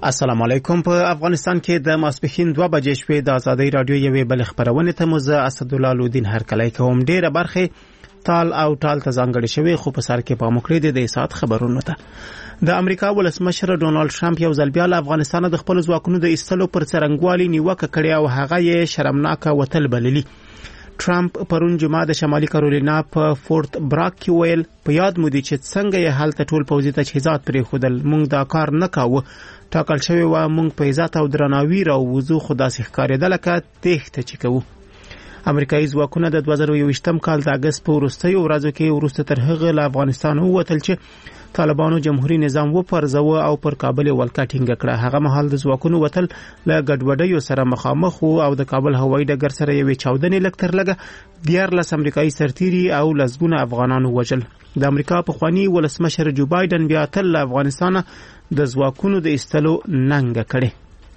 السلام علیکم. په افغانستان کې د ماسپښین 2 بجې شپې د ازادۍ رادیو یوې بل خبرونه ته مزه اسدالله لودین هرکلی کوم. ډیره برخه تال او ټال ته ځانګړې شوی، خو په سر کې په مقرید د ساعت خبرونه ته د امریکا ولسمشر ډونالد ټرمپ یو ځل بیا له افغانستان د خپل ځواکونو د ایستلو پر څرنګوالي نیوکه کړې او هغه یې شرمناکه وتل بللی. ټرمپ پرون جمعه د شمالي کارولینا په فورت براک کې ویل په یاد مو دي چې څنګه یې حالت ټول پوځي تجهیزات پرې خودل، مونږ دا کار نه کاوه، ټاکل شوی و مونږ په عزت او درناوي راوځو، خو داسې ښکارېدل لکه تېښته چې کوو. امریکایي ځواکونه د 2021م کال د اگست په وروستیو ورځو کې وروسته تر هغه له افغانستان ووتل چې طالبانو جمهوریت نظام وپرځاوه او پر کابل ولکه ټینګه کړه. هغه مهال د ځواکونو وتل له ګډوډیو سره مخامخ او د کابل هوایي ډګر سره یوې چاودنې لکتر لګه 14 امریکایي سرتیري او لسګونه افغانانو وژل. د امریکا پخوانی ولسمشر جو بایدن بیا تل له افغانستان د ځواکونو د ایستلو ننګه کړي.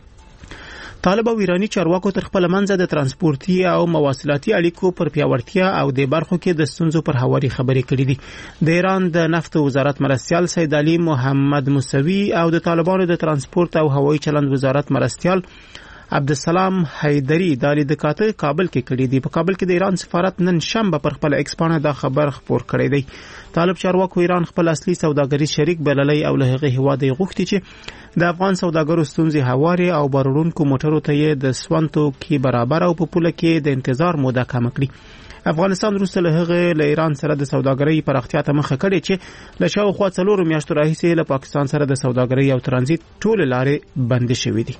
طالب او ایرانی چارواکو تر خپل منځه د ترانسپورتي او مواصلاتي اړیکو پر پیاوړتیا او د برخو کې د ستونزو پر هواري خبرې کړې دي. د ایران د نفت وزارت مرستیال سید علي محمد موسوي او د طالبانو د ترانسپورت او هوایي چلند وزارت مرستیال عبدالسلام حیدری د لیدکاته کابل کې کړي دي. په کابل کې د ایران سفارت نن شنبه پر خپل ایکس باندې دا خبر خپور کړی دی. طالب چارواکو ایران خپل اصلي سوداګریز شریک بللی او له هغه هواده غوښتي چې د افغان سوداګرو ستونزې هواري او بارونکو موټرو ته د سوانتو کې برابر او په پوله کې د انتظار موده کم کړي. افغانستان وروسته له هغه له ایران سره د سوداګرۍ پراختیا ته مخه کړې چې له شاوخوا 4 میاشتو راهیسې له پاکستان سره د سوداګرۍ او ترانزیت ټول لارې بندې شوې دي.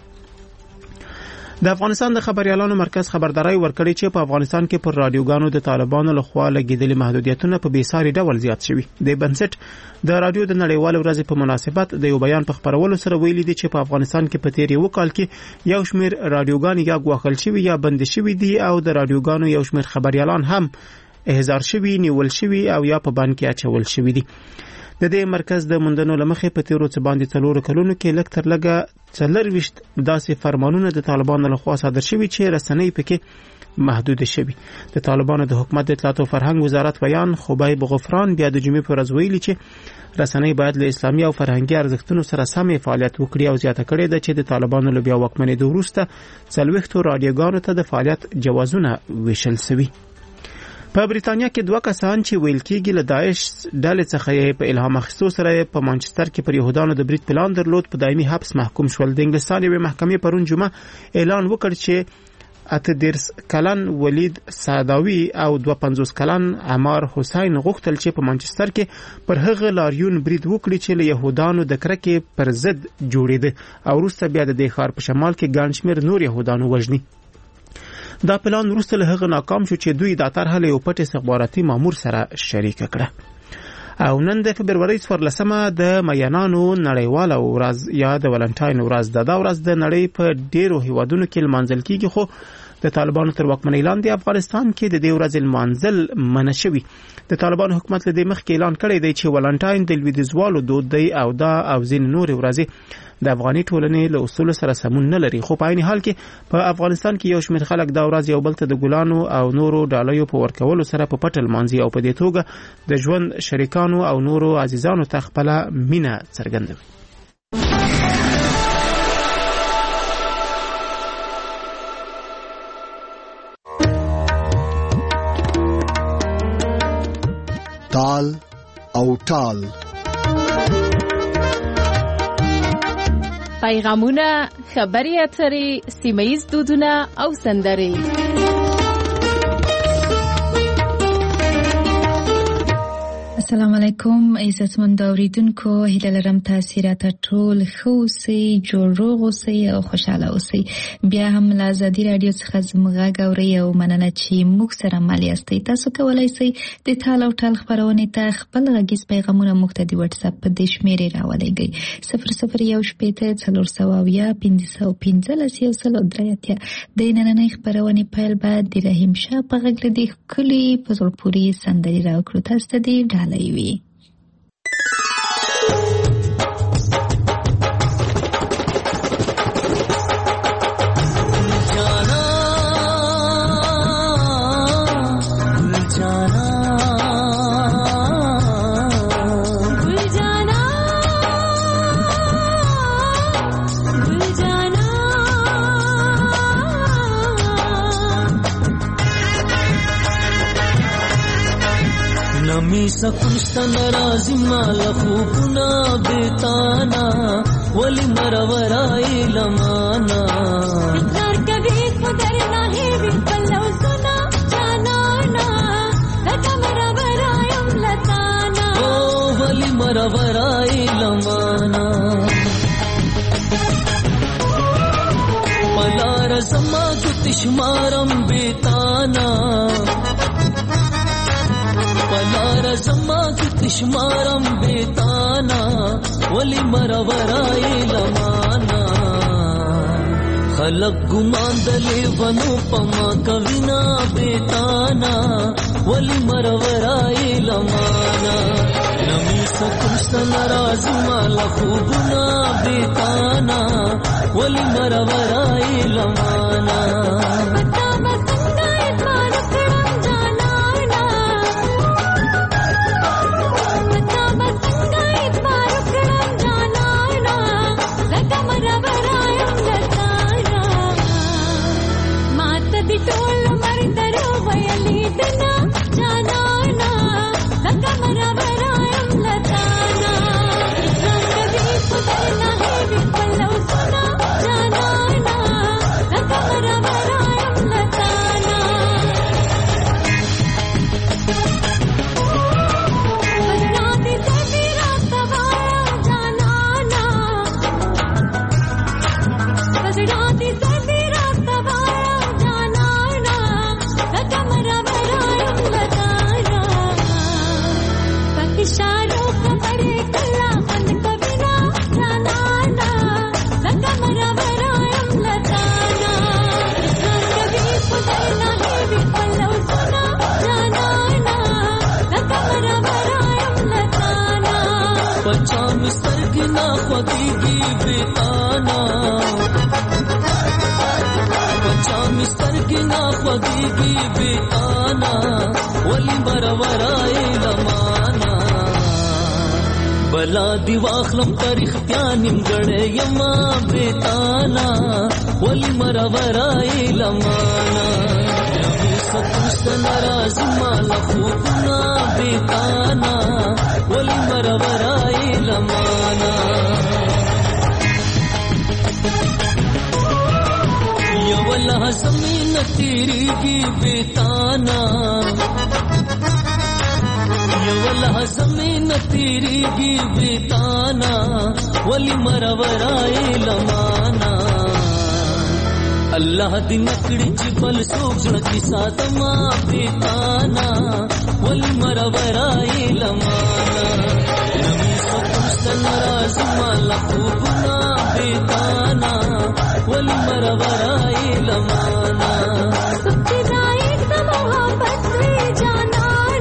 د افغانستان د خبريالانو مرکز خبرداري ورکړي چې په افغانستان کې پر رادیوګانو د طالبانو لخوا لګیدلي محدودیتونه په بیساري ډول زیات شوي. د بنسټ د رادیو د نړیوال ورځې په مناسبت د یو بیان په خبرولو سره ویلي دي چې په افغانستان کې په تیر یو کال کې یو شمېر رادیوګان یا ګواښل شوي یا بند شوي دي او د رادیوګانو یو شمېر خبريالان هم احضار شوي، نیول شوي او یا په بند کې اچول شوي دي. د دې مرکز د موندنو لمخې په تیرو څه باندې 4 کلونو کې لکتر لګه 24 داسې فرمانونه د طالبانو لخوا صادر شوي چې رسنۍ پکې محدود شوي. د طالبانو د حکومت د اطلاعات او فرهنګ وزارت بیان خبیب غفران بیا د جمعې پر ورځ ویلي چې رسنۍ باید له اسلامي او فرهنګي ارزښتونو سره سم فعالیت وکړي او زیاته کړې ده چې د طالبانو له بیا واکمنۍ وروسته 40 رادیوګانو ته د فعالیت جوازونه ویشل شوي. په بریتانیا کې 2 کسان چې ویل کېږي له داعش ډلې څخه په الهام اخیستو سره په مانچستر کې پر يهودانو د برید پلان درلود په دایمي حبس محکوم شول. د انګلستان یوې محکمې پرون جمعه اعلان وکړ چې 18 کلن ولید سعداوي او 52 کلن عمار حسین غوښتل چې په مانچستر کې پر هغه لاریون برید وکړي چې له يهودانو د کرکې پر ضد جوړېده او وروسته بیا د دې ښار په شمال کې ګڼ شمېر نور يهودانو وژني. دا پلان وروسته له هغه ناکام شو چې دوی دا طرحه له یو پټ استخباراتي مامور سره شریک کړه. او نن د فبرवरी 14مه د مینانو نړیواله ورځ یا د ولنټاین ورځ ده. دا ورځ د نړۍ په ډیرو هیوادونو کې لمانځل کیږي، خو د طالبانو تر واکمنۍ لاندې افغانستان کې د دې ورځې لمانځل منع شوی. د طالبانو حکومت له دې مخکې اعلان کړی دی چې ولنټاین د لویدیځوالو دود دی او دا او ځین نور ورځې د افغاني ټولنې له اصول سره سمون نه لري. خو په عین حال کې په افغانستان کې یو شمېر خلک دا ورځ یو بل ته د ګلانو او نورو ډالیو په ورکولو سره په پټ لمانځي او په دې توګه د ژوند شریکانو او نورو عزیزانو ته خپل مینه څرګندوي. تال او ټال پیغامونه، خبري اترې، سیمه‌ییز دودونه او سندرې. السلام علیکم عزتمند اوریدونکو، هیله لرم تاسو راته ټول ښه اوسئ، جوړ روغ اوسئ او خوشاله اوسئ. بیا هم له ازادي رادیو څخه زموږ غږ اورئ او مننه چې موږ سره مل یاستئ. تاسو کولی شئ د تال او ټال خپرونې ته خپل غږیز پیغامونه موږ ته د واتس اپ په دې شمېرې راولېږئ 0018040515 د نننۍ خپرونې پیل بعد د رحیم شاه په غږ له دې ښکلې په زړه پورې سندرې راوکړو. تاسو ته دې ډالۍ وي. نمی سکوشتا نرازی مال خوبنا بیتانا ولی مرورای لمانا انکار کبھی خدر نہیں بھی پلو سنا جانانا لکا مرورائیم لتانا ولی مرورای لمانا پلار زما گتشمارم بیتانا پلار زما گتشمارم بیتانا ولی مرورای لمانا خلق گمان دلی ونو پما کوینا بیتانا ولی مرورای لمانا نمی سکوشتا نرازی مال خوبنا بیتانا ولی مرورای لمانا بلا دی واخلم تاریخ پیانیم گڑے یما بیتانا ولی مرورای لمانا نمی سکوشت نرازی مال خوبنا بیتانا ولی مرورای لمانا یا واللہ زمین تیری گی بیتانا والله زمین تیری گی بیتانا ولی مرورای لمانا اللہ دی نکڑی جبل سوک جنکی ساتما بیتانا ولی مرورای لمانا نمی سکوشت نرازی مال خوبنا بیتانا ولی مرورای لمانا سچی دائیک دا محبت وی جانا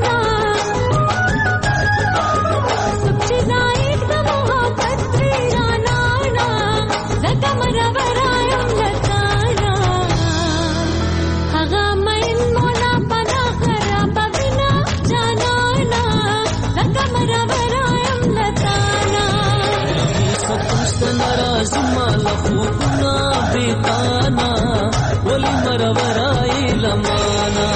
خوبنا بیتانا ولی مرورای لمانا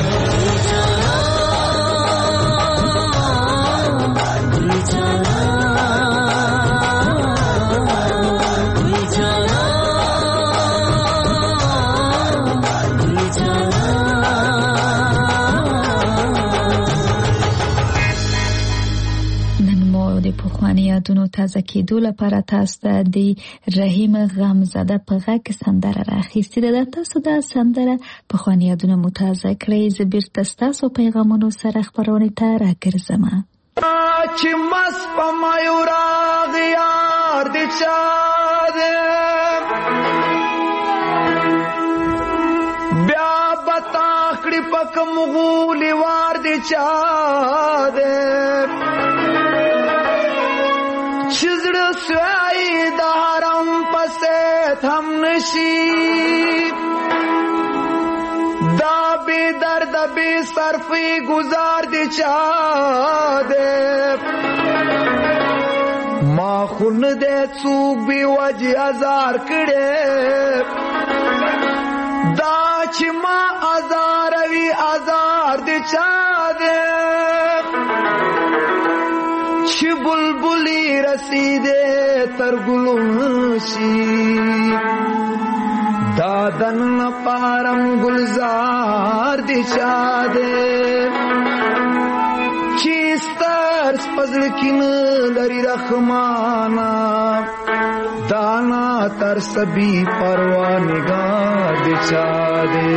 یادونو تازه کېدو لپاره تاسو ته د رحیم غمزده په غږ سندره راخیستې ده. تاسو دا سندره پخواني یادونه مو تازه کړئ. زه بیرته ستاسو پیغامونو سره خپرونې ته راګرځم. چې مس په مایو راغی یار د چا ده بیا بتا کړي پک مغولي وار د چا ده چزړه سوای د حرم پسې هم نشي دا بی درد بی صرفی گزار دی چا دے ما خون دے څوک بی وجه ازار کړي دا چې ما ازار وی ازار دی چا دے بلبلی رسیده تر گلون شي دادن پارم گلزار دی چاده چیستر سپزل کین لري رحمانا دانا تر سبی پروا نگاه دی چاده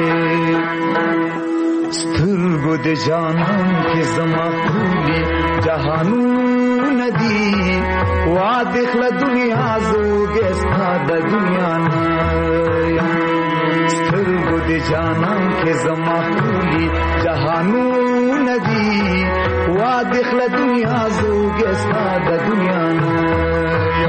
سترگو دی جانم کے زما خولی جہانو ندی وادخل دنیا زوگستا دا دنیا نایا سترگو دی جانم کے زما خولی جہانو ندی وادخل دنیا زوگستا دا دنیا نایا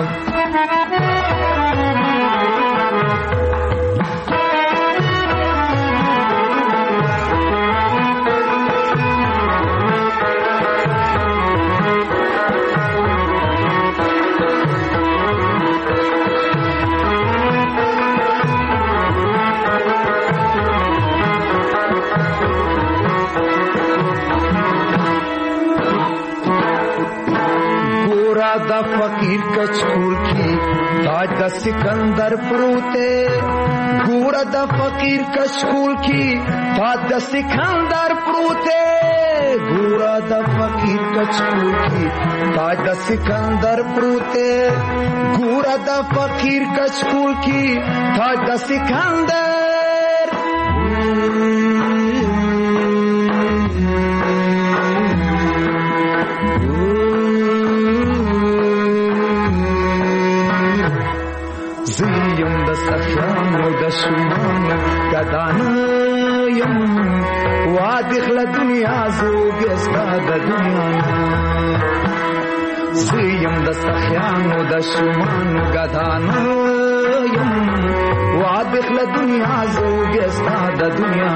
دا فقیر کچکول کی تاج دا سکندر پروتے گورا دا فقیر کچکول کی تاج دا سکندر پروتے گورا دا فقیر کچکول کی تاج دا سکندر پروتے گورا دا فقیر کچکول کی تاج دا سکندر زیم د سخیانو د شمانو گدانیم وادخل دنیا زوگستا د دنیا زیم د سخیانو د شمانو گدانیم وادخل دنیا زوگستا د دنیا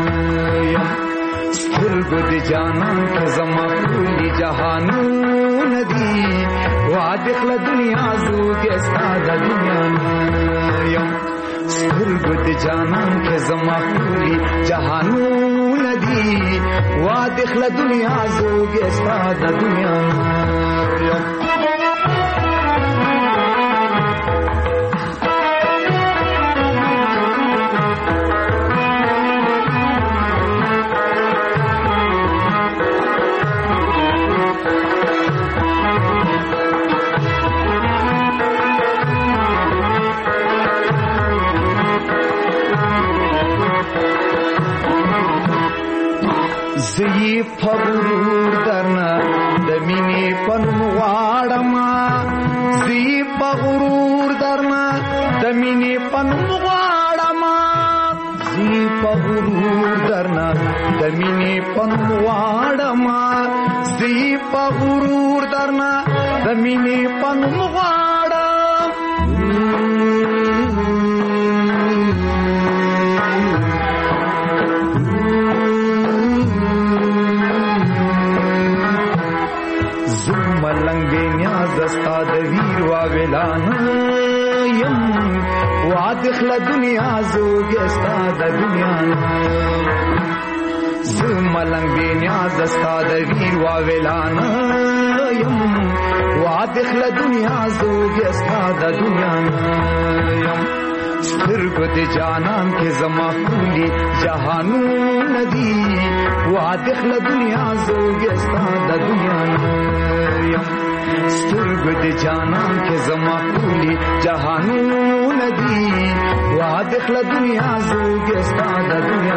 سترگو دی جانان کے زما خولی جہانو ندی وادخل دنیا زوگستا دا دنیا نایم سترگو دی جانان کے زما خولی جہانو ندی وادخل دنیا زوگستا دا دنیا نایم زی پغرور درنا دمینی پنم غاڑما زی پغرور درنا دمینی پنم غاڑما زی پغرور درنا دمینی پنم غاڑما زی پغرور درنا دمینی پنم غاڑم ملنگ بے نیاز استا دویر واویلانیم وادخل دنیا زوگستا دا دنیا ملنگ بے نیاز استا دویر واویلانیم وادخل دنیا زوگستا دا دنیا سترگو دی جانان کے زما خولی جہانو ندی وادخل دنیا زوگستا دا دنیا سترگو دی جانان کے زما خولی جہانو ندی وادخل دنیا زوگستا دا دنیا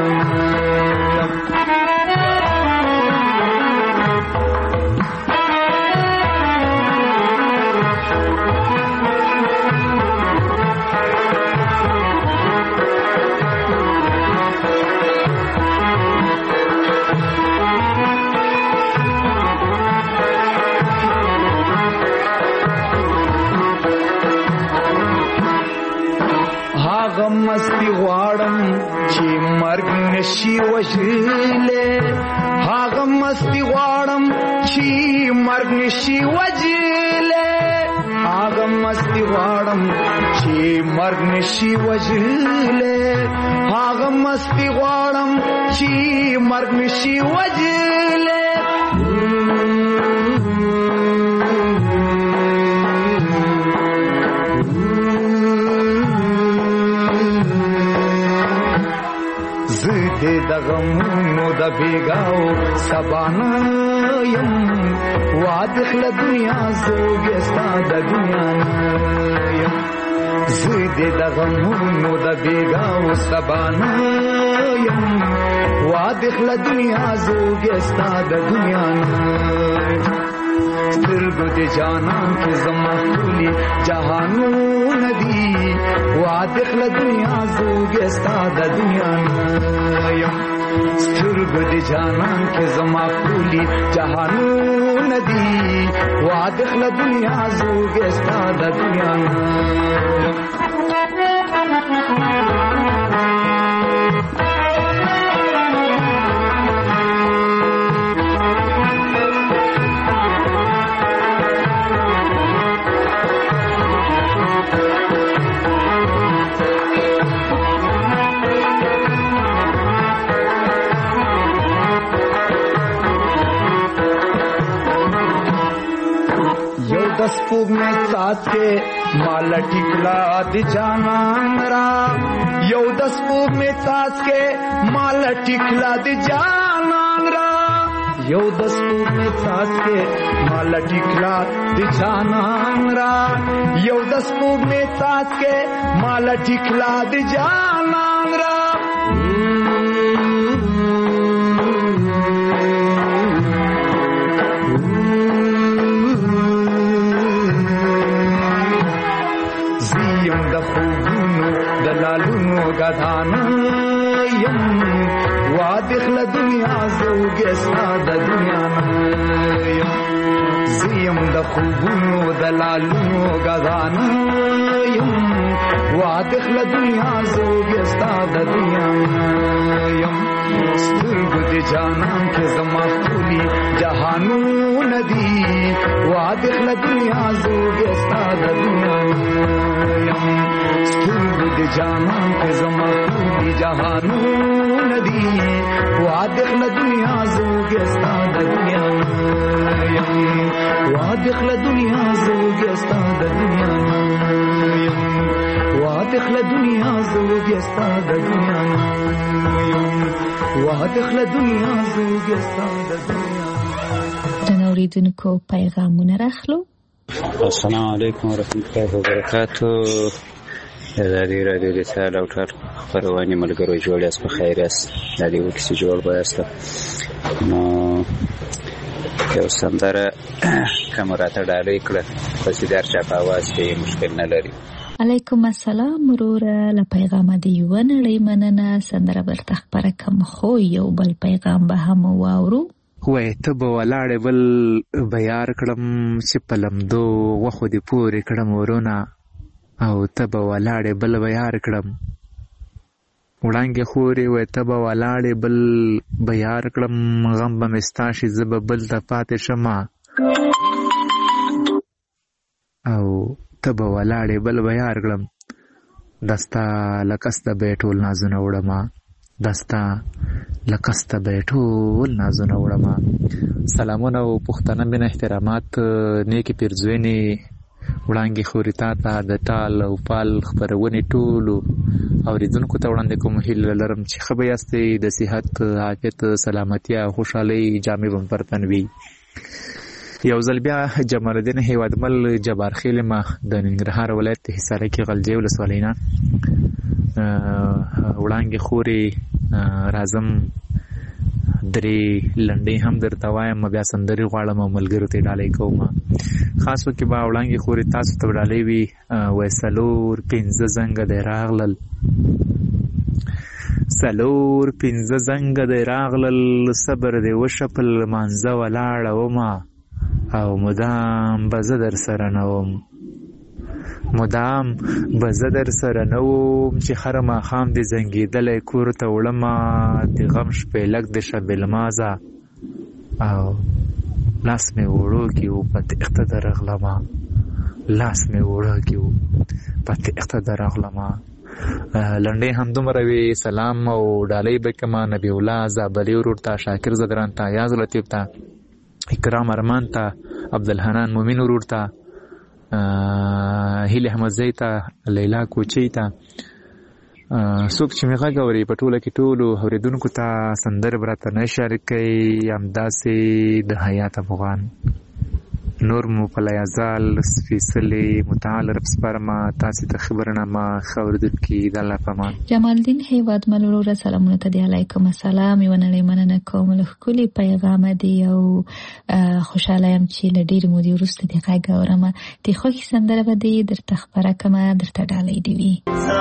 غم مستی غواړم چې مرګ نشي وژلې هغه مستی غواړم چې مرګ نشي وژلې هغه مستی غواړم چې مرګ نشي وژلې هغه مستی غواړم چې مرګ نشي وژلې غمونو د بیګاو سبانا یم وادخل دنیا زوګ ستا د دنیا یم زید د غمونو د بیګاو سبانا یم وادخل دنیا زوګ ستا د دنیا سترګو د جانان کې زما ټولي جهانونه دي وادخل دنیا زوګ ستا د دنیا یم سترګو د جانان کې زما ټولي جهانونه دي وادخل دنیا زوګ ستا د دنیا दसपूब में साथ के माला टिकला दि जानन रा यो दसपूब में साथ के माला टिकला दि जानन रा यो दसपूब में साथ के माला टिकला दि जानन रा यो दसपूब में साथ के माला टिकला दि जानन रा دلالونو غدانا یم وادخل دنیا زوګ ستا د دنیا یم زیم د خوبونو دلالونو غدانا یم وادخل دنیا زوګ ستا د دنیا یم سترګو د جانان کې زما ټولي جهانونه دي وادخل دنیا زوګ ستا د دنیا یم سترګو د جانان کې زما ټولي جهانونه دي وادخل دنیا زوګ ستا د دنیا یم وادخل دنیا زوګ ستا د دنیا یم وادخل دنیا زوګ ستا د دنیا یم وادخل دنیا زوګ ستا د دنیا. د اوریدونکو پیغامونه راخلو. السلام علیکم ورحمۃ اللہ وبرکاتہ. رادیو د تعالی او ټار خبرونه ملګرو جوړ یاست په خیر یاست. رادیو کې جوړ بایاست نو یو سندره کمراته ډالې کړه په سیدار چا په आवाज کې مشکل نه لري. علیکم السلام وروره له پیغام دی ونړې مننه سندره برته خبره کوم خو یو بل پیغام به هم واورو. وای ته به ولاړې بل بیار کړم چې په لمدو وخو دې پورې کړم ورونه او ته به ولاړې بل بیار کړم وړانګې خورې وای ته به ولاړې بل بیار کړم غم به مې ستا شي زه به بل ته پاتې شمه او ته به ولاړې بل بیار کړم دستا لکسته به ټول نازونه وړمه دستا لکسته به ټول نازونه وړمه. سلامونه او پښتنه بین احترامات نیکی پیرزوینې وړانګې خورې تا ته د ټال او پال خپرونې ټولو اورېدونکو ته وړاندې کوم هیله لرم چې ښه به یاستئ د صحت عافیت سلامتیا او خوشحالۍ جامې به پر تن وي. یو ځل بیا جمال الدین هیوادمل جبار خیل ما د ننګرهار ولایت حصارک غلجی ولسوالۍ نه وړانګې خورې راځم درې لنډۍ هم درته وایم بیا سندرې غواړم او ملګرو ته ډالۍ کوم. خاص وکې به وړانګې خورې تاسو ته ډالۍ وي وای څلور پنځه زنګه دی راغلل څلور پنځه زنګه دی راغلل صبر دی وشه په لمانځه ولاړه ومه او مدام به زه در سره نه وم مدام به زه در سره نه وم چې هره ماښام دې زنګېدلی کور ته وړمه د غم شپېلک د شب المازه او لاس مې وړو کې و په تېښته درغلمه لاس مې وړو کې و په تېښته درغلمه. لنډۍ هم دومره وي. سلام او ډالۍ به کمه نبی الله زابلي ورور ته شاکر زدران ته یاز لطیف ته اکرام ارمان ته عبدالحنان مومن ورور ته هیله احمدزی ته لیلا کوچی ته څوک چې مې غږ اوري په ټوله کې ټولو اورېدونکو ته سندرې به راته نه شریکوي همداسې د حیات افغان نور مو په لیازال سپېڅلې متعال رب سپارمه تاسې ته خبرنامه ښه اورېدونکي د الله په امان. جمال الدین هیوادمل وروره سلامونه ته دی. علیکم السلام. یوه نړۍ مننه کوم له ښکلي پیغامه دی او خوشحاله یم چې له ډېرې مودې وروسته دې غږ اورمه. د خوښې سندره به دې درته خپره کړمه، درته ډالۍ دې وي.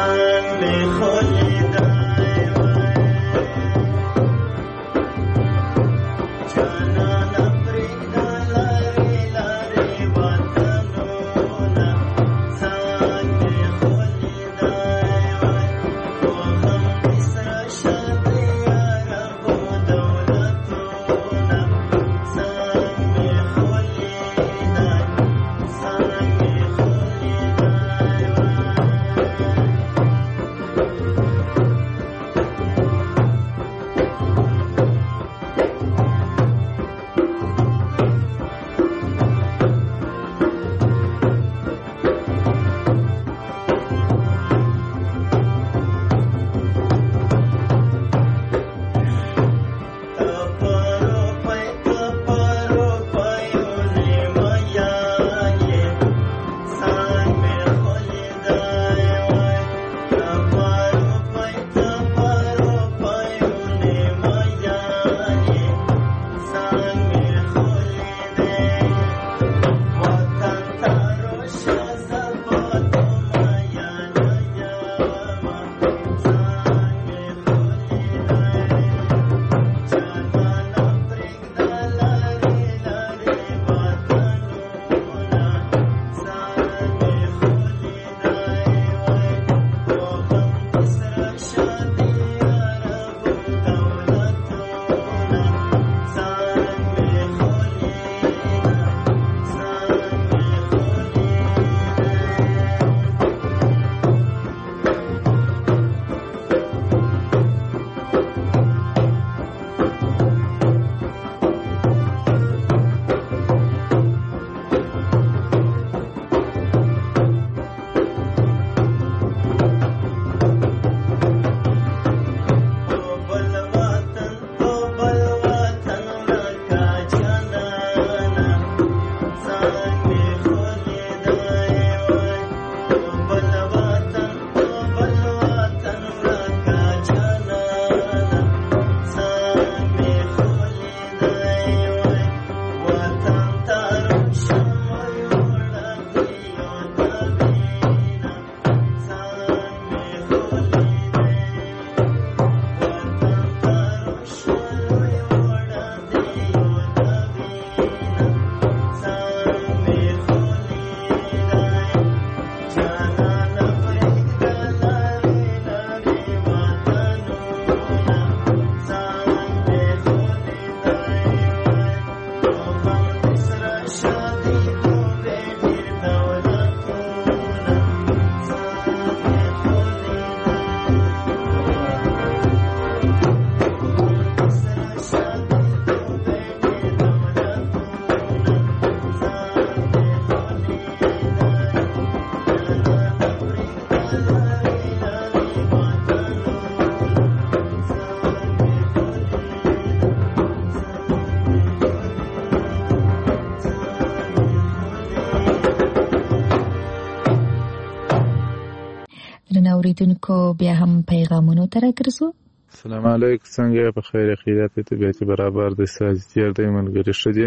اوریدونکو بیا هم پیغامونو ته راګرځو. السلام علیکم، څنګه په خیر خیریت طبیعت برابر د سازتیار د ملګری شدي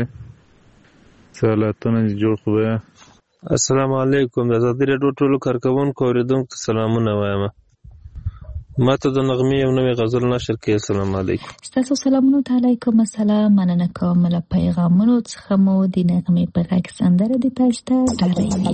سلامتونه جوړ خو. السلام علیکم، د آزادۍ راډیو ټولو کارکوونکو اوریدونکو ته سلامونه وایم. ماته د نغمې یو نوی غزل نشر کړي. السلام علیکم. ستاسو سلامونه ته علیکم السلام. مننه کوم له پیغامونو څخه مو د نغمې په غږ سندره د تاسو ته ډالۍ وي.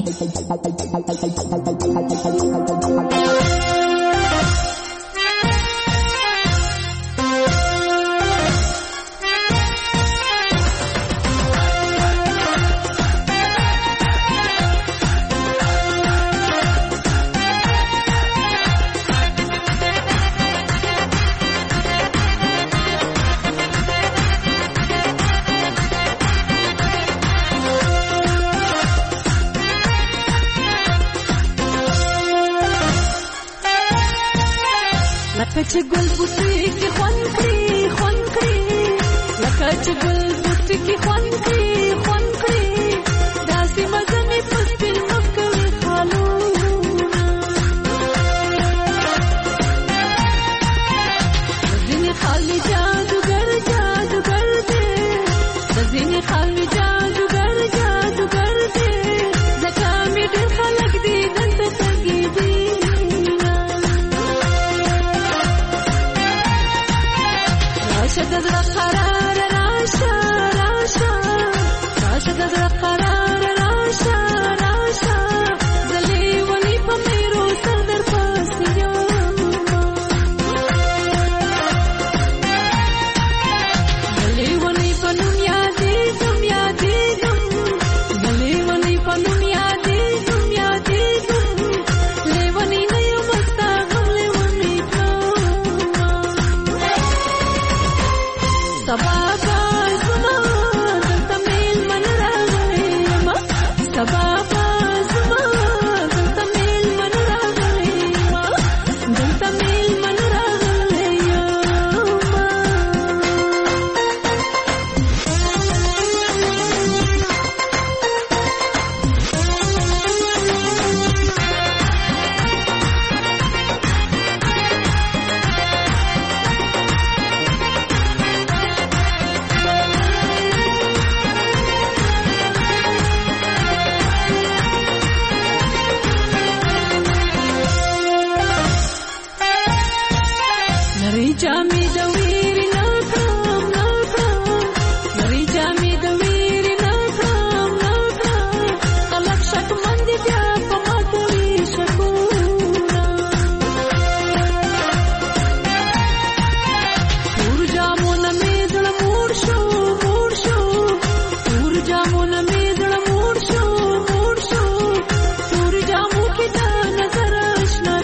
لکه چې ګل بوټي کې خوند کړي خوند کړي لکه چې ګل بوټي کې خوند کړي خوند کړي داسې مزه مې په سپین مخ کوي خالونه ځینې خال مې جادوګر جادوګر دی ځینې خال مې جادوګر جادوګر دی ځکه مې ډېر خلک دي دلته تګېدي راشه د زړه قرار راشه راشه راشه د زړه قرار راشه راشه زه لیونی په میرو سر در پسې یم زه لیونی په نوم یادېږم یادېږم زه لیونی په نوم یادېږم یادېږم لیونی نه یم ستا غم لیونی سبا زما دلته میلمن راغلی یمه سبا زما دلته میلمن راغلی یمه دلته میلمن راغلی نری جامې د ویرې نه کړم نه کړم نری جامې د ویرې نه کړم نه کړم خلک شکمن دي بیا په ما کوي شکونه تور جامونه مې زړه موړ شو موړ شو تور جامونه مې زړه موړ شو موړ شو تور جامو کې د نظر اشنا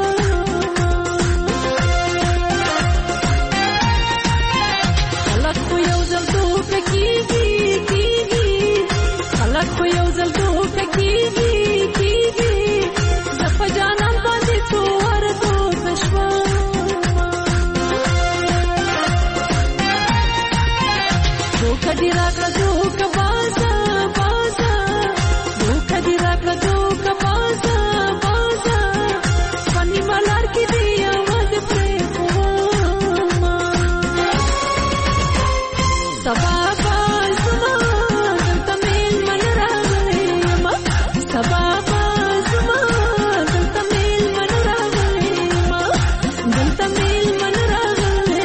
خلک خو یو ځل دوکه کېږي کېږي خلک خو یو ځل دوکه کېږي کېږي زه په جانان باندې څو واره دوکه شوم دوکه دې راکړه دوکه بازه بازه دوکه دې راکړه دوکه بازه بازه په نیمه لار کې دې یوازې پرېښوم سبا زما دلته میلمن راغلی یمه سبا زما دلته میلمن راغلی یمه دلته میلمن راغلی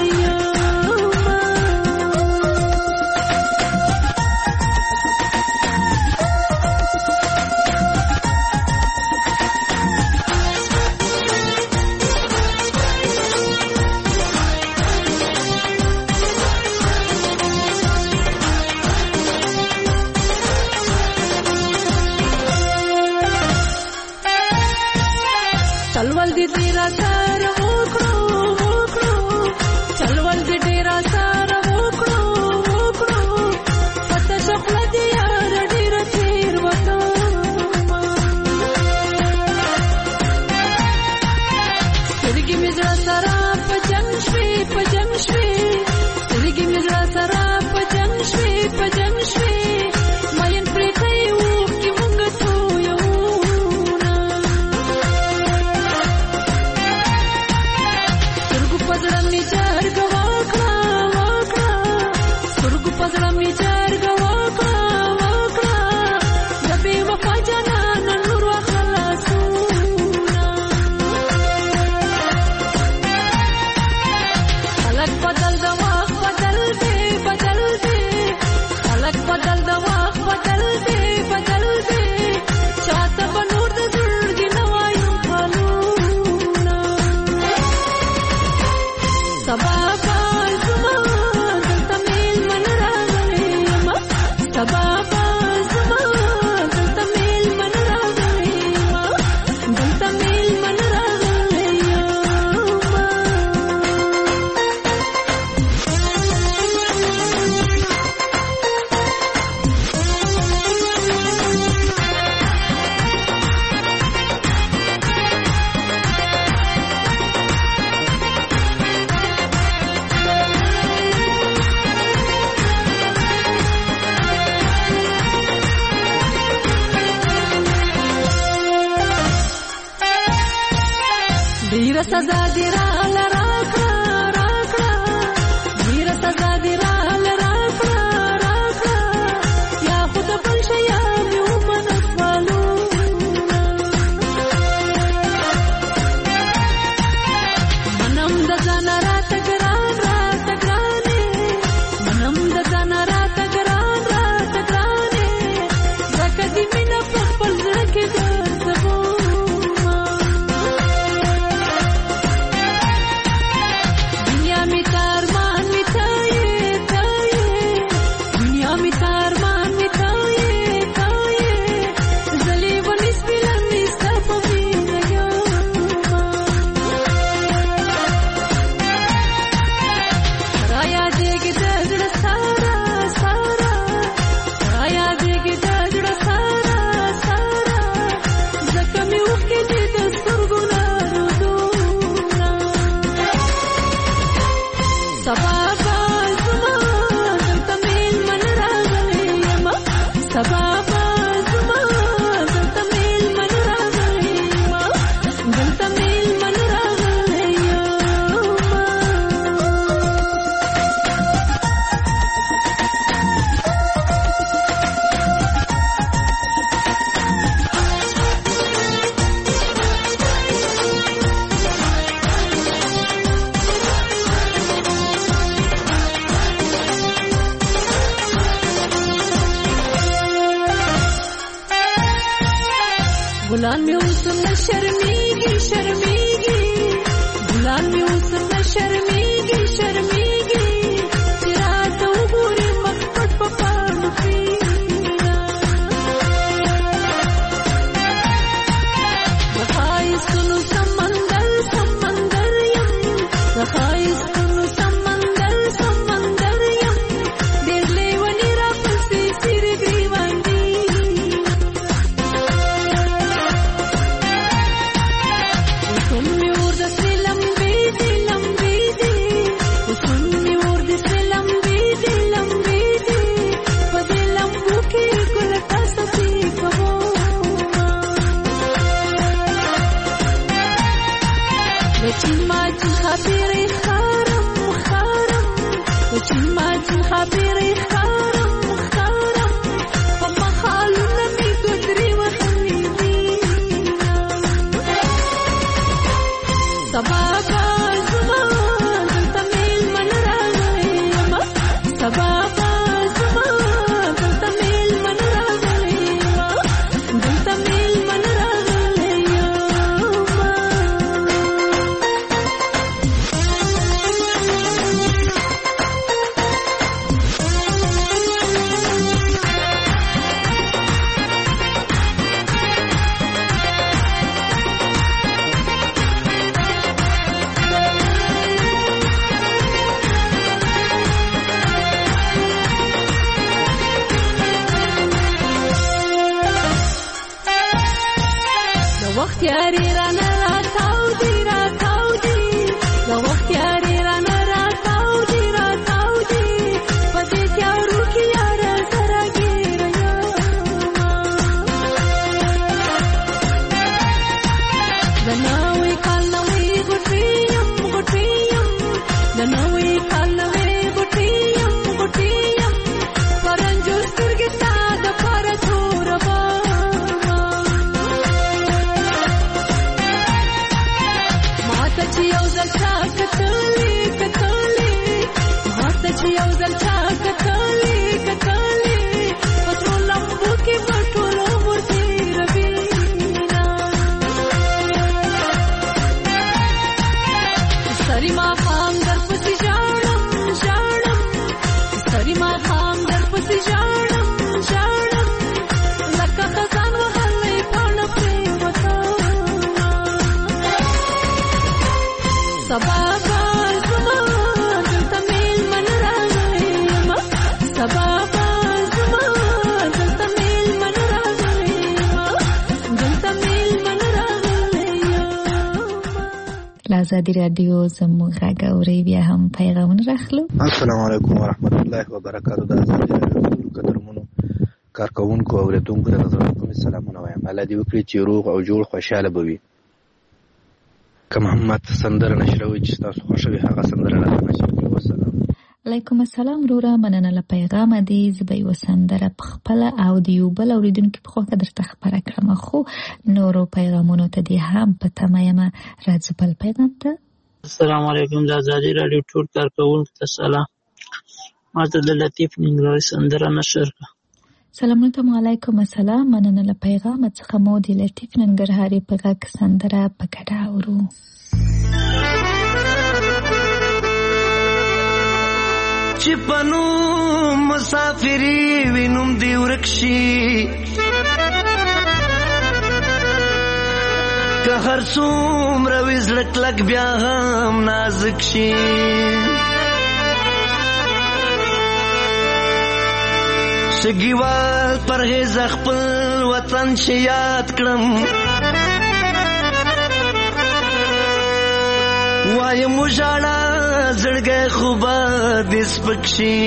سزا دی راله راکړه راکړه ډیره سزا دی راله راکړه راکړه یا خو د بل شیان مې ومنه سوالونه منم د ځانه راته ګران راته ګرانې منم د ځانه راته ګران راته ګرانې ځکه دې مینه په خپل زړه کې ګرځومه دنیا مې ته ارمان مې ته یې ته یې دنیا مې ته ارمان مې ته یې ته یې زه لیونی سپیلنې ستا په مینه یمه رايادېږي د زړه ساره ساره رايادېږي د زړه ساره ساره ځکه مې اوښکې دي د سترګو نه رودونه سبا به زما دلته مېلمن راغلی یمه سبا به زما دلته مېلمن راغلی یمه دلته مېلمن راغلی یمه ګلان مې اوس نه شرمېږي شرمېږي ګلان مې اوس نه شرمېږي شرمېږي چې راته وګوري مخ پټ په پاڼو کښېنه د ښایستونو سمندر سمندر یم د ښایستونو سمندر سمندر یم ډېر لیوني راپسې څېرې ګریوان دي وسون مې اور د سرې لمبې دي لمبې دي وسون مې اور د سرې لمبې دي لمبې دي په دې لمبو کې ګل تصفي کومه د چین ماچین خبرې خارم خارم د چین ماچین خبرې خارم خارم په مخالونه مې ګدرې وهلې دي سبا به زما دلته مېلمن راغلی یمه سبا به زما دلته مېلمن راغلی یمه دلته مېلمن راغلی یمه د وخت یاري رانه راتاو دي راتاو دي د وخت یاري رانه راتاو دي راتاو دي په دې تیارو کې یاره زه راګیره یمه د نوي کال نوې غوټۍ یم غوټۍ یم د نوي کال نوې غوټۍ یم غوټۍ یم په رنجو سترګې ستا دپاره توره بمه ماته چې یو ځل چا کتلې کتلې ماته چې یو ځل چا کتلې کتلې په سرو لمبو کې به ټول عمر تېروينه سري ماښام درپسې ژاړم ژاړم سري ماښام درپسې ژاړم ژاړم لکه خزان وهلی پاڼه پرېوتمه سبا به زما دلته مېلمن راغلی یمه سبا به زما دلته مېلمن راغلی یمه دلته مېلمن راغلی یمه له ازادي راډیو زموږ غږ اورئ بیا هم پیغامونه راخلو السلام علیکم ورحمت الله وبرکاتو د ازادي راډیو ټولو قدرمنو کارکوونکو او اورېدونکو ته د زړه کومې سلامونه وایم الله دې وکړي چې روغ او جوړ خوشحاله به وي که محمد سندره نشروي چې تاسو خوښوي هغه سندره راته نشر کړئ. والسلام. علیکم السلام وروره، مننه له پیغامه دې. زه به یوه سندره پخپله او د یو بل اورېدونکي په خوښه درته خپره کړم، خو نورو پیغامونو ته دې هم په تمه یمه. راځو بل پیغام ته. السلام علیکم، د ازادي راډیو ټول کارکوونکو ته سلام. ما ته د لطیف ننګرهاري سندره نشر کړه. سلامونه علیکم السلام، مننه له پیغامه څخه مو د لطیف ننګرهاري په غږ سندره په ګډه اورو. چې پنو مسافری وینم دی ورکشي که هر څومره وي زړه کلک بیا هم نازک شي شګیوال پرهیز خپل وطن چې یاد کړم وایم مجاړه زړګی خوبه دې سپک شي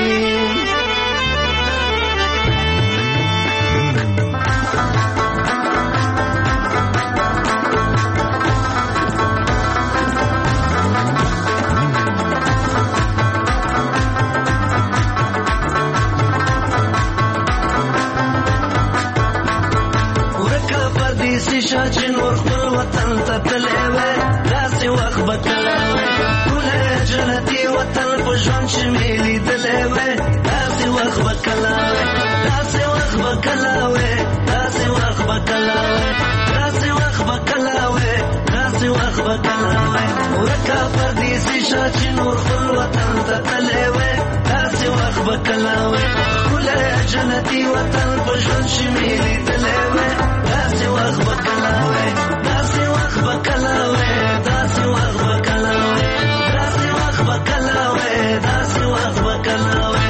ورکه پردیسي شه چې نور خپل وطن ته تللی وی داسې وخت به کله وی ټولی جنتي وطن په ژوند چې مې لیدلی وی داسې وخت به کله وی داسې وخت به کله وی داسې وخت به کله وی داسې وخت به کله وی داسې وخت به کله وی ورکه پردیسي شه چې نور خپل وطن ته تللی وی داسې وخت به کله وی ټولی جنتي وطن په ژوند چې مې لیدلی وی داسې وخت به کله وی داسې وخت به کله وی داسې وخت به کله وی داسې وخت به کله وی داسې وخت به کله وی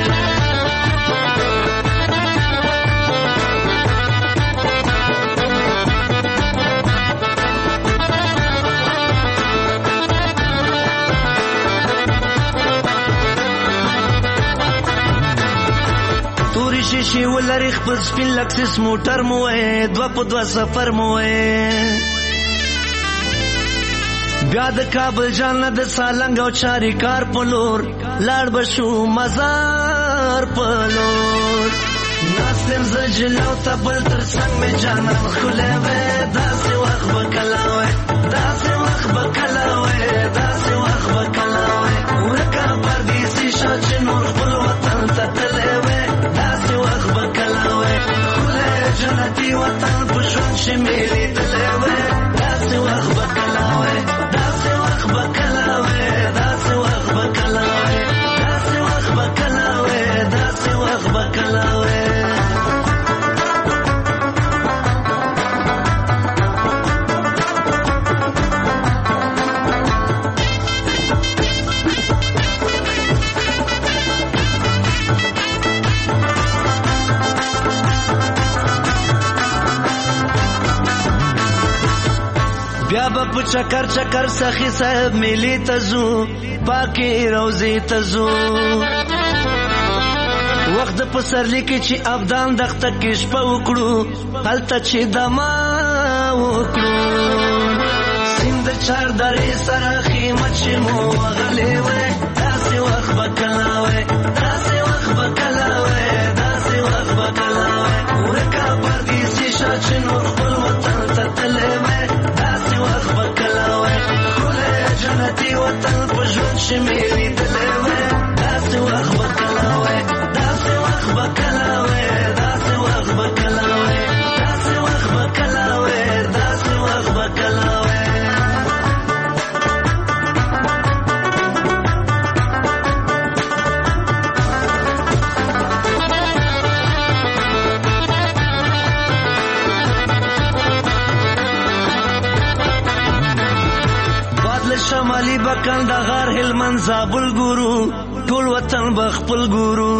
تورې شیشې ولري خپل سپین لکسس موټر مو وی دوه په دوه سفر مو وی بیا د کابل جانه د سالنګ او چاري کار په لور لاړ به شو مزار په لور ناستم زه جلو ته بل تر څنګ مې جانان ښکلی وی داسې وخت به کله وی داسې وخت به کله وی داسې وخت به کله وی ورکه پردیسي شه چې نور خپل وطن ته تللی وی داسې وخت به کله وی ښکلی جنتي وطن په ژوند چې مې لیدلی وی داسې وخت به کله وی داسې وخت به کله وی داسې وخت به کله وی داسې وخت به کله وی داسې وخت به کله وی بیا به په چکر چکر سخی صاحب میلی ته ځو پاکې روضې ته ځو وخت د پسرلي کې چې ابدان دښته کې شپه وکړو هلته چې دما وکړو سیند چار درې سره خیمه چې مو وغلی وی داسې وخت به کله وی داسې وخت به کله وی داسې وخت به کله وی ورکه پردیسي شه چې نور خپل وطن ته تللی وی داسې وخت به کله وی ښکلی جنتي وطن په ژوند چې مې لیدلی وی داسې وخت به کله وی داسې وخت به کله وی داسې وخت به کله وی داسې وخت به کله وی داسې وخت به کله وی شمالي به کندهار هلمند زابل ګورو ټول وطن به خپل ګورو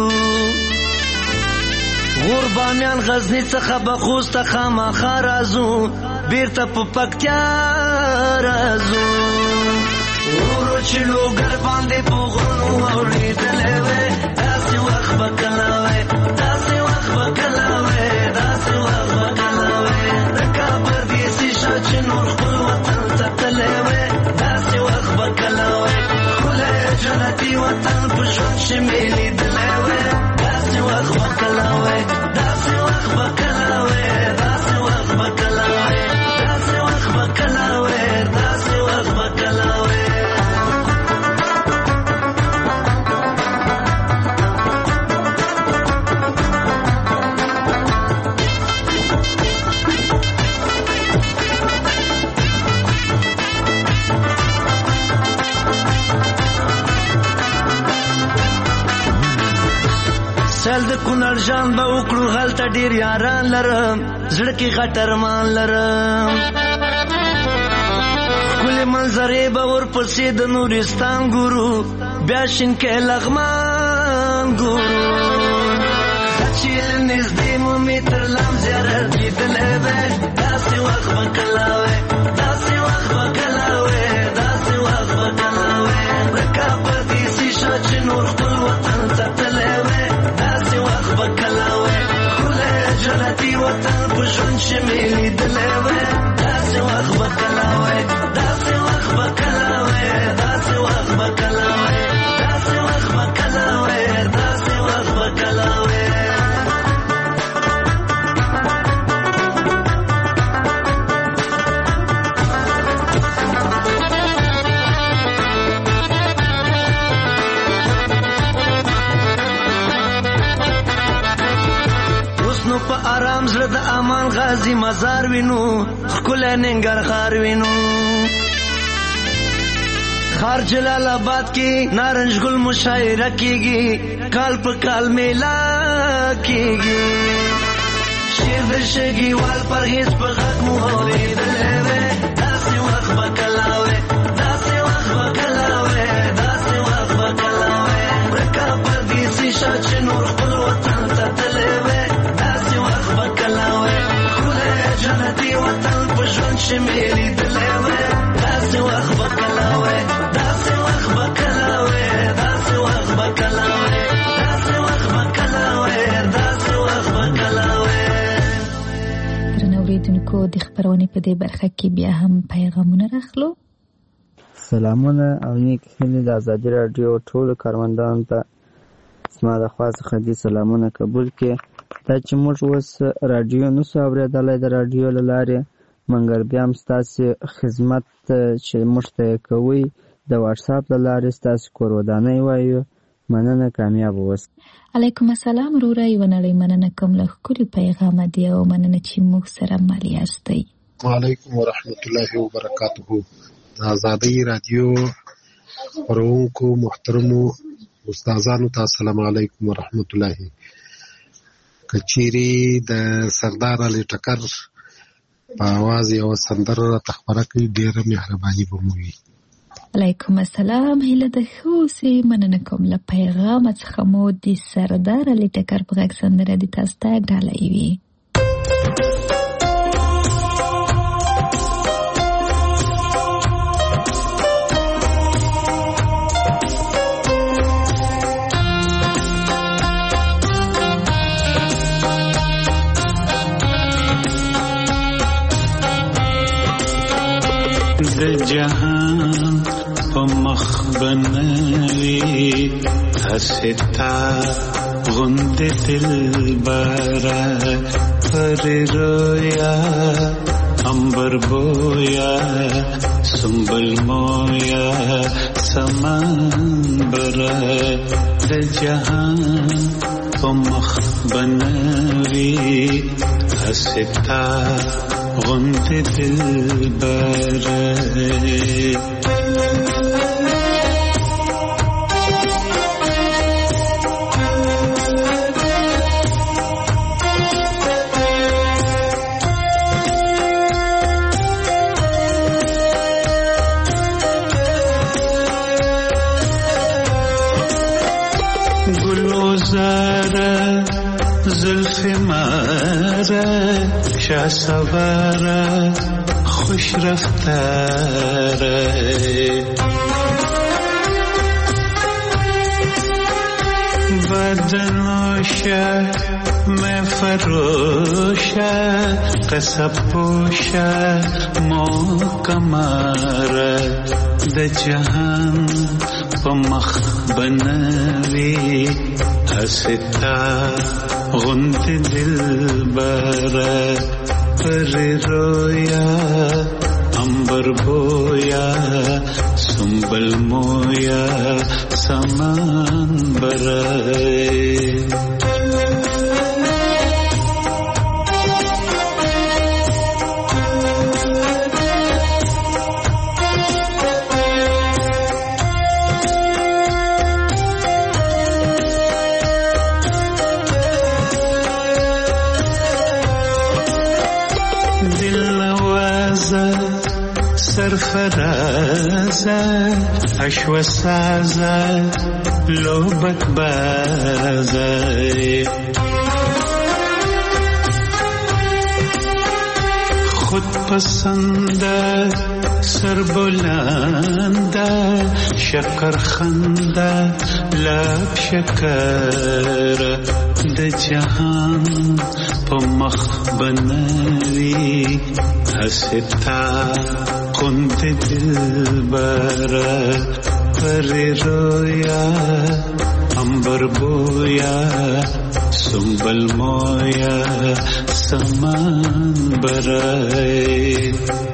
غور بامیان غزني څخه به خوست ته خامخا راځو بیرته په پکتیا راځو ورو چې لوګر باندې په غرونو اورېدلی وی داسې وخت به کله وی داسې وخت به کله وی داسې وخت به کله وی د کابل دیسي شه چې نور خپل وطن ته تللی وی چې ملي دلوي داسې وخت وکلاوي داسې وخت وکلاوي داسې وخت وکلاوي داسې وخت وکلاوي داسې وخت وکلاوي سل د کونړ جان به وکړو هلته ډیر یاران لرم زړه کې غټرمان لرم ښکلې منظرې به ورپسې د نورستان ګورو بیا شینکۍ لغمان ګورو چې له نږدې مو مې تر لام زیارت لیدلی وی داسې وخت به کله وی داسې وخت به کله وی داسې وخت به کله وی لکه پردیسي شه چې نور خپل وطن ته تللی وی بکلاوي خله جنتي وطن په ژوند چې مې لیدلی وی داسې وخت بکلاوي داسې وخت بکلاوي داسې وخت بکلاوي داسې وخت بکلاوي داسې وخت بکلاوي په آرام زړه د امان غازی مزار وینو ښکلی ننګرهار وینو خار جلال آباد کې نارنج ګل مشاعره کیږي کال په کال میله کیږي شعر د شګیوال پرهیز په غږ مو اورېدلی وی داسې وخت به کله وی داسې وخت به کله وی داسې وخت به کله وی ورکه پردیسي شه چې نور خپل وطن ته تللی وی جنتي وطن په ژوند چې مې لیدلی وی داسې وخت به کله وی داسې وخت به کله وی داسې وخت به کله وی داسې وخت به کله وی داسې وخت به کله وی. درنو اورېدونکو د خپرونې په دې برخه کې بیا هم پیغامونه راخلو. سلامونه او نیک هیلې د ازادي راډیو ټولو کاروندانو ته زما د خوا څخه دې سلامونه قبول کړي. دا چې موږ اوس راډیو نسو اورېدلی د راډیو له لارې مګر بیا هم ستاسې خدمت چې موږ ته یې کوئ د واټساپ له لارې ستاسې کور ودانۍ وایو. مننه، کامیاب اوسئ. علیکم السلام وروره، یوه نړۍ مننه کوم له ښکلي پیغامه دی او مننه چې موږ سره مل یاستئ. وعلیکم ورحمت الله وبرکاته. د ازادۍ راډیو خپرونکو محترمو استادانو ته السلام علیکم ورحمت الله. کچيري د سردار علي ټکر په आवाज یو سندره تخبره کوي، ډیره مهرباني به مو وي. علیکم السلام، هیله د خوسي مننه کوم له پیغام څخه مو د سردار علي ټکر په غږ سندره د تاسو ته ډالۍ وي. د جهان په مخ بنوي حستا غند دلبره پر رویا امبر بویا سنبل مویا سمنبره د جهان په مخ بنوي حستا غند دلبره گلوزاره زلف ماره شاه سواره خوش رفتاره بدنوشه مفروشه قصب پوشه محکماره د جهان په مخ بنوي حستا غنت دلبره پر رویا امبر بویا سنبل مویا سمان برائے سرفرازه اشوسازه لوبک بازه خود پسنده سربلنده شکر خنده لب شکر د جهان په مخ بنوي حستا كنت دلبره پر رویا امبر بویا سنبل مویا سمان برائے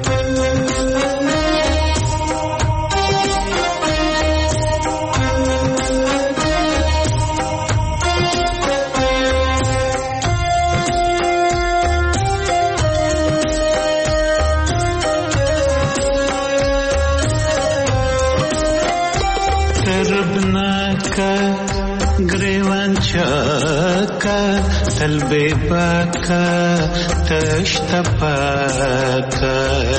تلبي باكا تشتباكا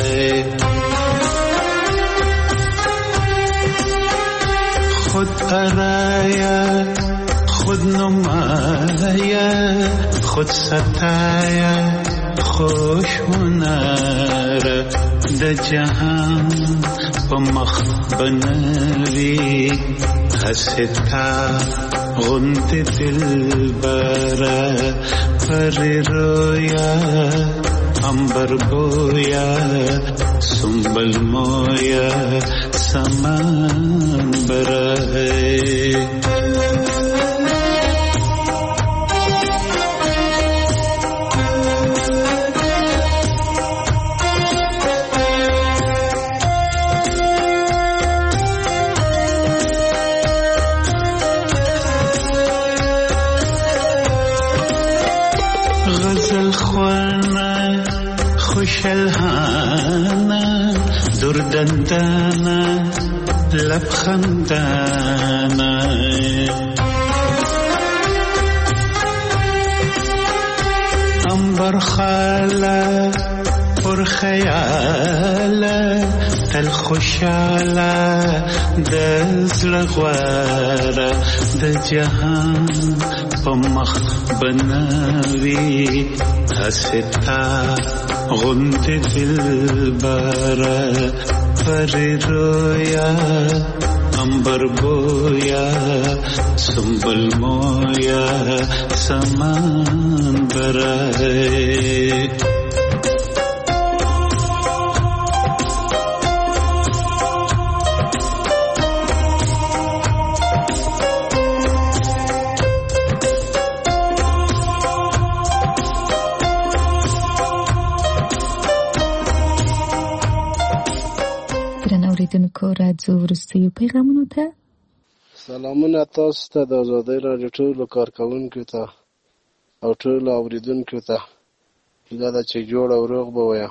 خود أرايا خود نمايا خود ستايا خوش ونارا د جهان پمخ بنوي حستا غنت دلبره پر رویا امبر بویا سنبل مویا سمان برائے شلهانا دردندانا لبخندانا انبر خالا پر خیالا تل خوشالا دزل غوارا د جهان پمخ بناوی حستا غنت دلبره پر رویا امبر بویا سنبل مویا سمان برائے راځو وروستیو پیغامونو ته. سلامونه تاسو ته د آزادۍ راډیو ټولو کارکوونکو ته او ټولو اوریدونکو ته. هیله ده چې جوړ او روغ به وایه.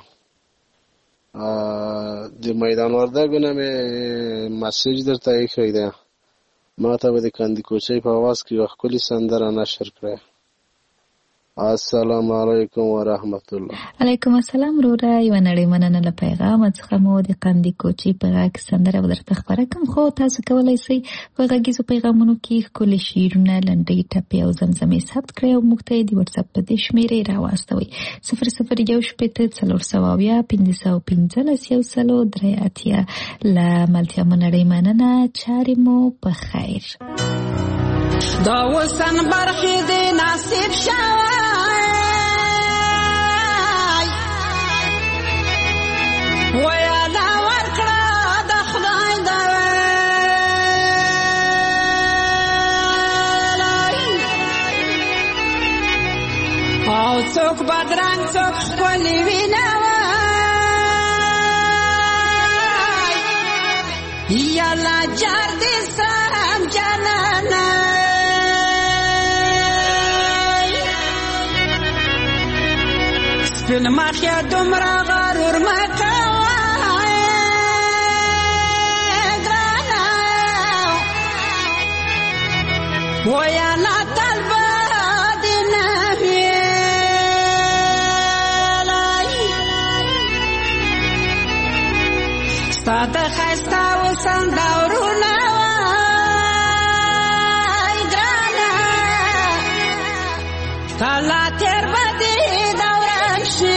د میدان وردګو نه مې مسیج درته ایښی دی. ما ته به د کندي کوچۍ په اواز کې یوه ښکلې سندره نشر کړی. السلام علیکم ورحمت الله. علیکم السلام وروره. یوه نړۍ مننه له پیغامه څخه مو د قندي کوچۍ په غږ سندره به درته خپره کړم، خو تاسو کولی شئ په غږیزو پیغامونو کې ښکلي شعرونه، لنډۍ، ټپې او زمزمې ثبت کړئ او موږ ته یې د وټساپ په دې شمېرې راواستوئ 0014151513 له ملتیا مو نړۍ مننه. چارې مو په خیر. دا وسن برخې دې نصیب شوی ویا دا ورکړه د خدای دا څوک بدرنګ څوک ښکلي وینه یالا جار دې سم جانانه سپین مخیا دومره غرور مه کوه ګرانه ویالا تل به دې نه ویلی ستا د ښایسته اوسم دورونه وای ګرانه کله تېر به دې دوران شي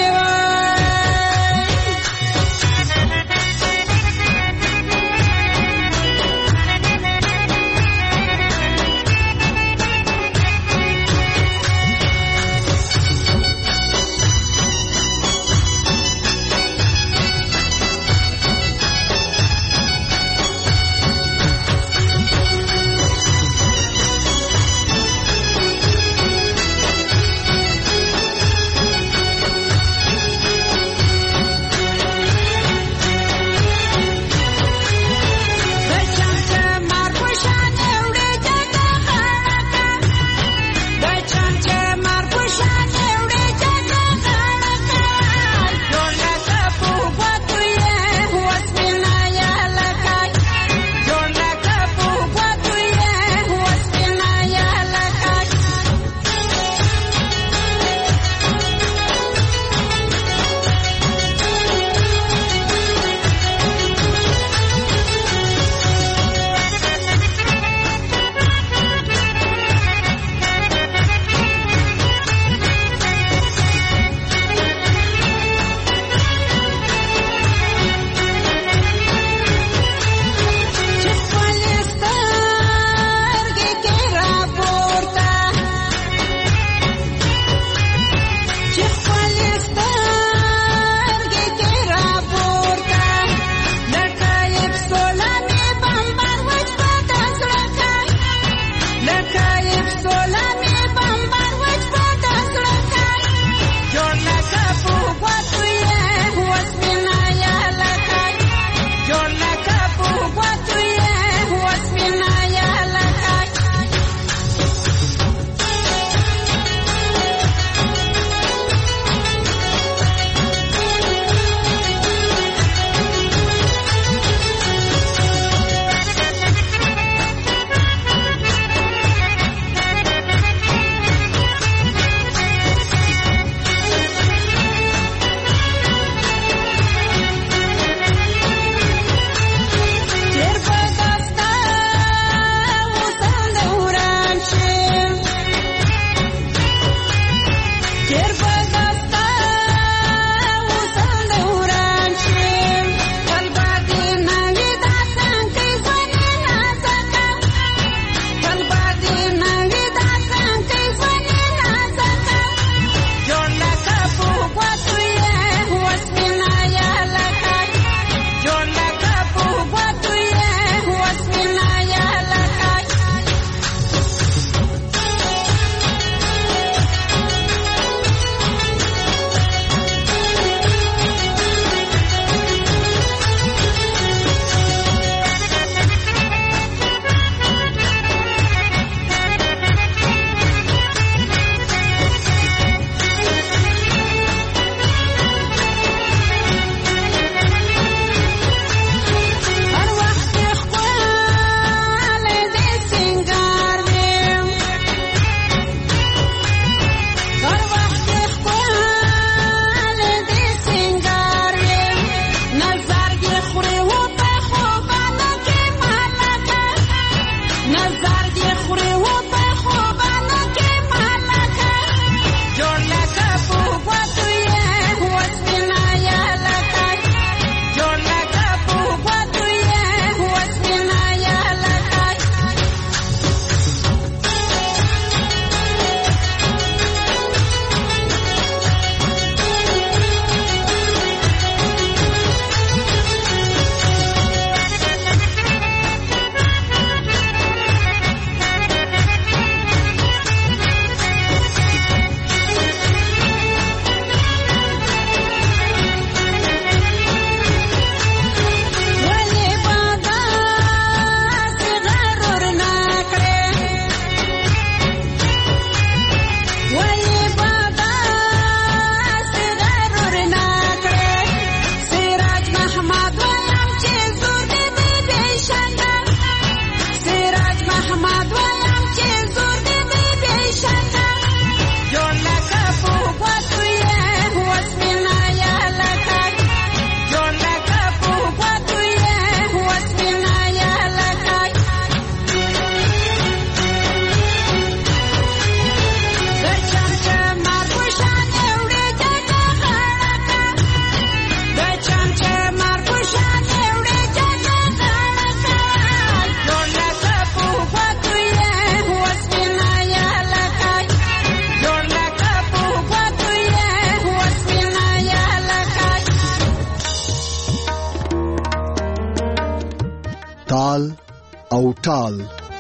تال او ټال.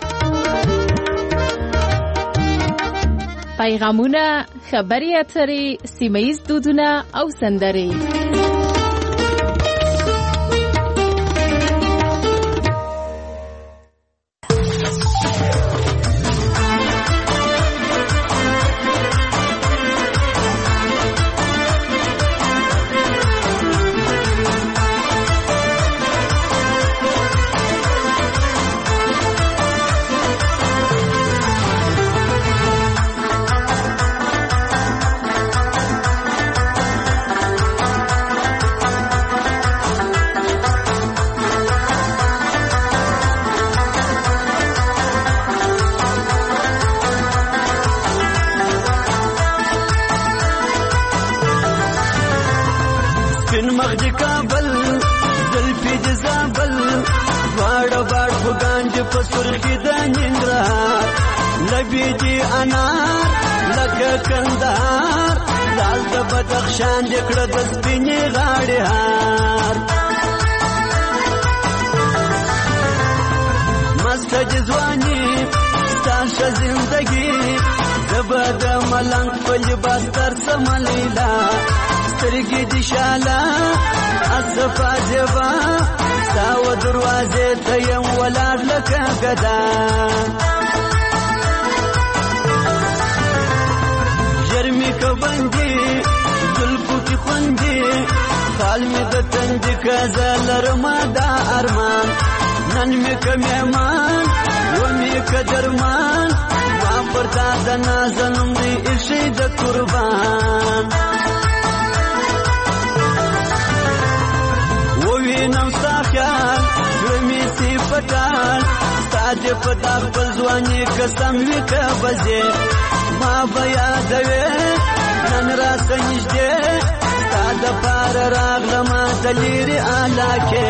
پیغامونه، خبري اترې، سیمه‌ییز دودونه او سندرې. بدخشان دکړه د سپینې غاړې هار مست جوانی ستاسو زندگی زبد ملنګ په لباس تر سملیلا سترګې دي شاله اصفا جبا ساو دروازه ته یم ولاد لکه غدا جرمی کوبندي زلفو کی خوندی خال می د تنج کزلر ما دا ارمان نن می کمیمان و می کدرمان ما پرتا د نازنم دی ارشید قربان و وینم ساخیان رمی صفتان ستاد پتا خپل ځواني قسم وکه بځه ما بیا دوی نن را سنجده تا د پار راغلم دلیر آلاکه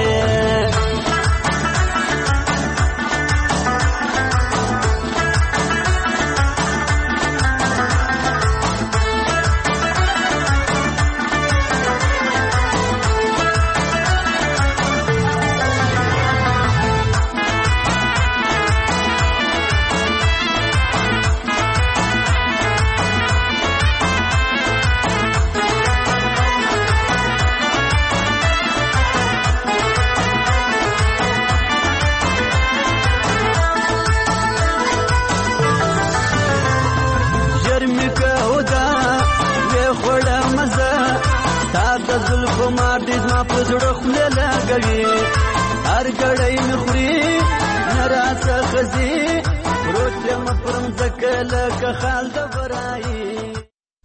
زلفو ماردی زما په زړه خوله لګوي هر ګړی مې خوري نه راڅه خزي پروت یم پر مځکه لکه خال د برایي